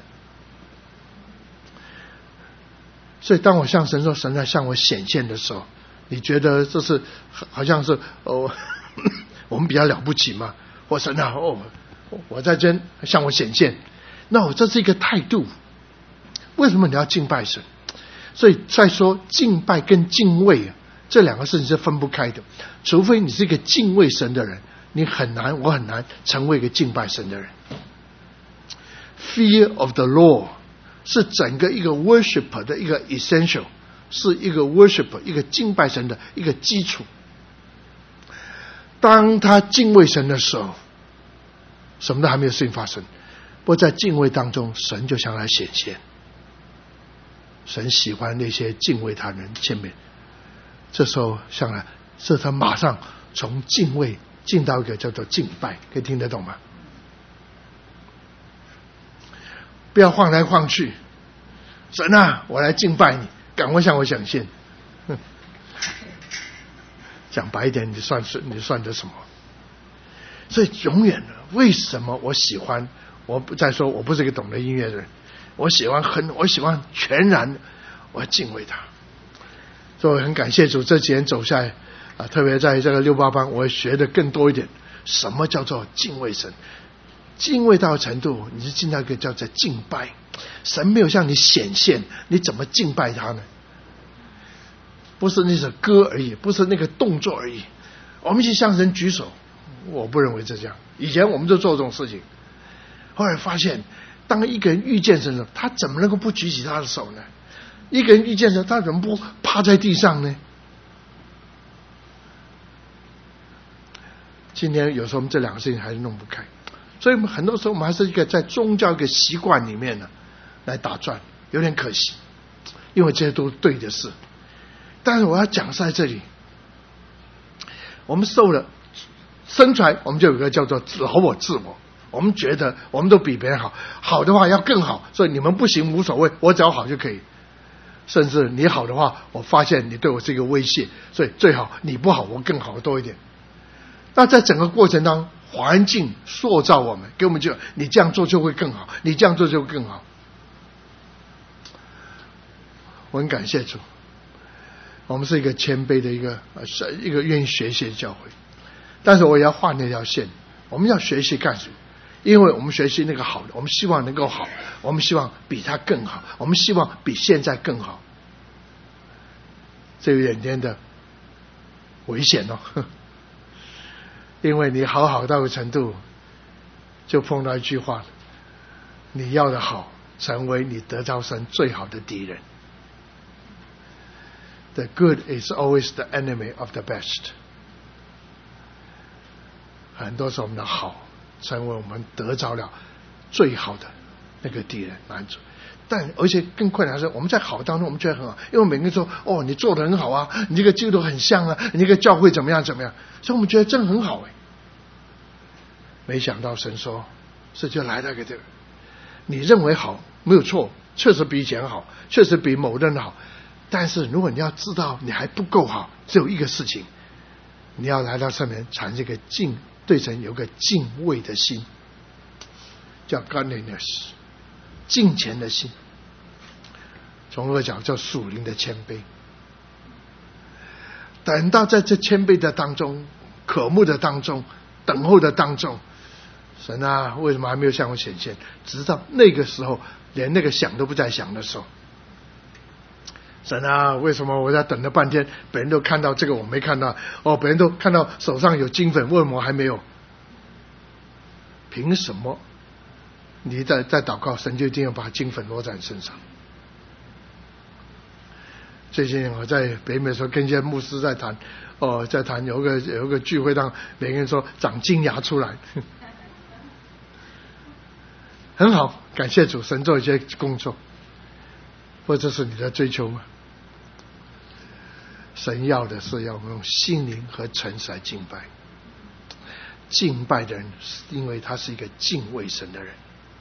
所以当我向神说神在向我显现的时候，你觉得这是好像是哦我们比较了不起吗？我神啊，哦我在这向我显现，那我这是一个态度。为什么你要敬拜神？所以再说敬拜跟敬畏啊，这两个事情是分不开的。除非你是一个敬畏神的人，你很难，我很难成为一个敬拜神的人。Fear of the Lord 是整个一个 worship 的一个 essential， 是一个 worship 一个敬拜神的一个基础。当他敬畏神的时候，什么都还没有事情发生，不过在敬畏当中，神就向他显现。神喜欢那些敬畏他人谦卑，这时候向来是他马上从敬畏进到一个叫做敬拜，可以听得懂吗？不要晃来晃去，神啊，我来敬拜你，赶快向我显现。讲白一点，你算是你算得什么？所以永远为什么我喜欢？我不再说我不是一个懂得音乐的人，我喜欢很，我喜欢全然，我要敬畏他。所以我很感谢主，这几年走下来啊，特别在这个六八班，我学的更多一点。什么叫做敬畏神？敬畏到程度，你是进到一个叫做敬拜。神没有向你显现，你怎么敬拜他呢？不是那首歌而已，不是那个动作而已。我们一起向神举手，我不认为这样。以前我们就做这种事情，后来发现，当一个人遇见神的时候，他怎么能够不举起他的手呢？一个人遇见神，他怎么不趴在地上呢？今天有时候我们这两个事情还是弄不开，所以我们很多时候我们还是一个在宗教一个习惯里面呢来打转，有点可惜，因为这些都是对的事。但是我要讲在这里，我们受了生出来，我们就有一个叫做老我自我，我们觉得我们都比别人好，好的话要更好，所以你们不行无所谓，我只要好就可以。甚至你好的话，我发现你对我是一个威胁，所以最好你不好，我更好多一点。那在整个过程当中，环境塑造我们，给我们就你这样做就会更好，你这样做就会更好。我很感谢主，我们是一个谦卑的一个是一个愿意学习的教会。但是我也要画那条线，我们要学习干什么？因为我们学习那个好的，我们希望能够好，我们希望比他更好，我们希望比现在更好。这有点点的危险哦，因为你好好到个程度，就碰到一句话，你要的好，成为你得着神最好的敌人。The good is always the enemy of the best。很多时候我们的好成为我们得着了最好的那个敌人难处。但而且更困难的是，我们在好当中我们觉得很好，因为每个人说哦你做得很好啊，你这个基督徒很像啊，你这个教会怎么样怎么样，所以我们觉得真很好哎。没想到神说，这就来了个这个，你认为好没有错，确实比以前好，确实比某人好，但是如果你要知道你还不够好，只有一个事情，你要来到上面产生一个敬，对神有个敬畏的心，叫 godliness， 敬虔的心。从而讲叫属灵的谦卑。等到在这谦卑的当中，渴慕的当中，等候的当中，神啊，为什么还没有向我显现？直到那个时候，连那个想都不再想的时候， 神啊，为什么我在等了半天，别人都看到这个我没看到？哦，别人都看到手上有金粉，为什么我还没有？凭什么？你在在祷告，神就一定要把金粉落在你身上？最近我在北美的时候，跟一些牧师在谈，哦，在谈有个有个聚会当每个人说长金牙出来，很好，感谢主，神做一些工作。或者是你的追求吗？神要的是要我们用心灵和诚实来敬拜。敬拜的人，因为他是一个敬畏神的人，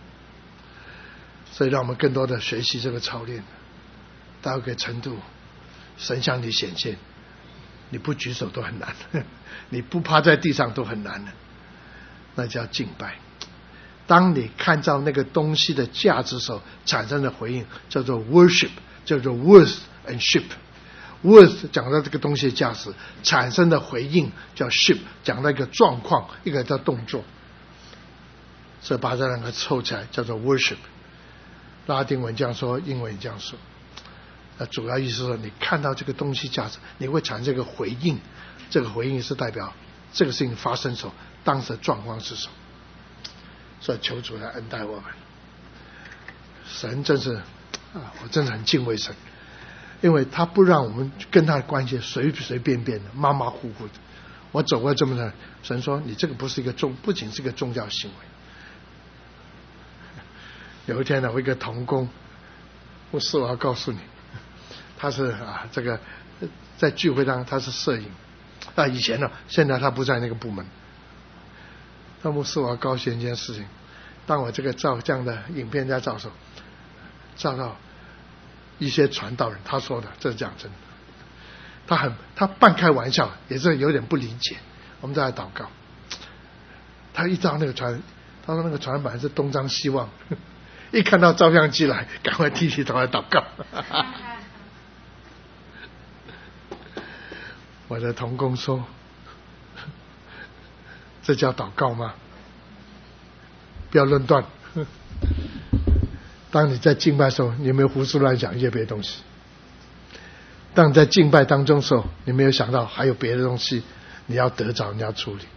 所以让我们更多的学习这个操练。到一个程度，神向你显现，你不举手都很难，你不趴在地上都很难的，那叫敬拜。当你看到那个东西的价值时候产生的回应，叫做 worship， 叫做 worth and ship。worth 讲到这个东西的价值，产生的回应叫 ship， 讲到一个状况，一个叫动作，所以把这两个凑起来叫做 worship。拉丁文这样说，英文这样说。那主要意思是说，你看到这个东西价值，你会产生一个回应，这个回应是代表这个事情发生时候当时的状况是什么。所以求主来恩待我们。神真是啊，我真的很敬畏神，因为他不让我们跟他的关系随随便便的马马虎虎的。我走过这么的，神说你这个不是一个宗，不仅是一个宗教行为。有一天呢，我一个同工，牧师，我要告诉你，他是啊这个在聚会上他是摄影啊，以前呢，现在他不在那个部门。那牧师，我要告诉你一件事情，当我这个照这样的影片在照的时候，照到一些传道人，他说的这是讲真的，他很他半开玩笑，也是有点不理解。我们在祷告，他一照那个传，他说那个传板是东张西望，一看到照相机来，赶快低起头来祷告。我的同工说，这叫祷告吗？不要论断。当你在敬拜的时候，你有没有胡思乱想一些别的东西？当你在敬拜当中的时候，你没有想到还有别的东西你要得着，你要处理。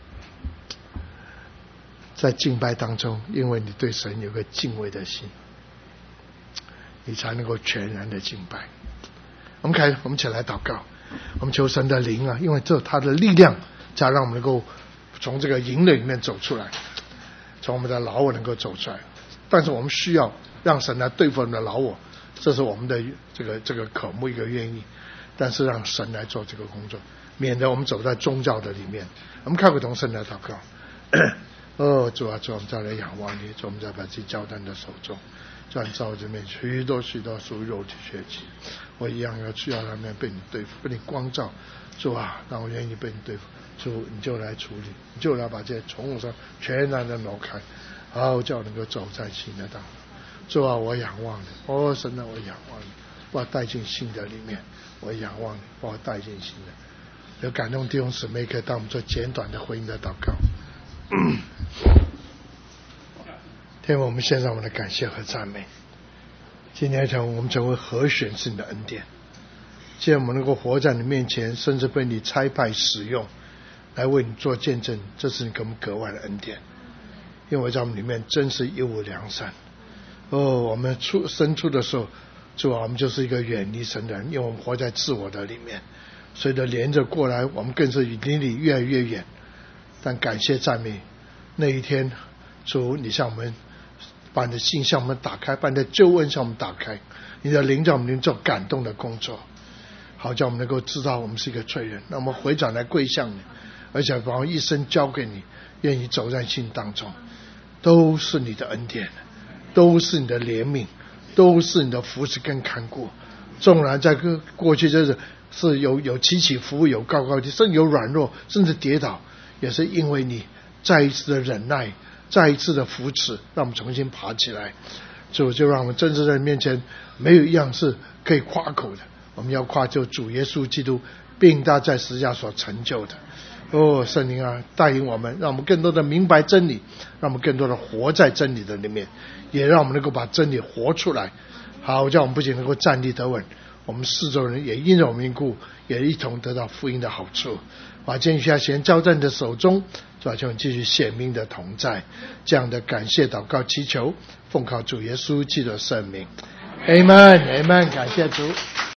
在敬拜当中，因为你对神有个敬畏的心，你才能够全然的敬拜。我们开，我们起来祷告，我们求神的灵啊，因为这他的力量才让我们能够从这个营垒里面走出来，从我们的老我能够走出来。但是我们需要让神来对付我们的老我，这是我们的这个这个渴慕一个愿意，但是让神来做这个工作，免得我们走在宗教的里面。我们开口同神来祷告。哦，主啊，主，我们再来仰望你，主，我们再把自己交在你的手中，转照这面许多许多属于肉体血气，我一样要去要他们被你对付，被你光照。主啊，让我愿意被你对付，主你就来处理，你就来把这些从我上全然的挪开，好叫我能够走在新的道路。主啊，我仰望你，哦神啊，我仰望你，把我带进新的里面，我仰望你，把我带进新的。有感动弟兄姊妹，可以当我们做简短的回应的祷告。天父，我们献上我们的感谢和赞美。今天成我们成为何选是你的恩典，既然我们能够活在你面前，甚至被你差派使用来为你做见证，这是你给我们格外的恩典。因为在我们里面真是一无良善。哦，我们出生出的时候，主啊，我们就是一个远离神的人，因为我们活在自我的里面，随着连着过来，我们更是离你越来越远。但感谢赞美，那一天主你向我们把你的心向我们打开，把你的救恩向我们打开，你的灵在我们灵做感动的工作，好叫我们能够知道我们是一个罪人，让我们回转来跪向你，而且把我一生交给你，愿意走在心当中，都是你的恩典，都是你的怜悯，都是你的扶持跟看顾。纵然在过去就是是有有起起伏伏，有高高低，甚至有软弱，甚至跌倒，也是因为你再一次的忍耐，再一次的扶持，让我们重新爬起来。主就让我们真正在面前没有一样是可以夸口的，我们要夸就主耶稣基督并他在十字架所成就的。哦，圣灵啊，带领我们，让我们更多的明白真理，让我们更多的活在真理的里面，也让我们能够把真理活出来。好，叫我们不仅能够站立得稳， 我们四周人也因着我们缘故，也一同得到福音的好处。把今天先交在你的手中，主啊，求你继续显明的同在。这样的感谢祷告祈求，奉靠主耶稣基督的圣名 ，Amen，Amen， 感谢主。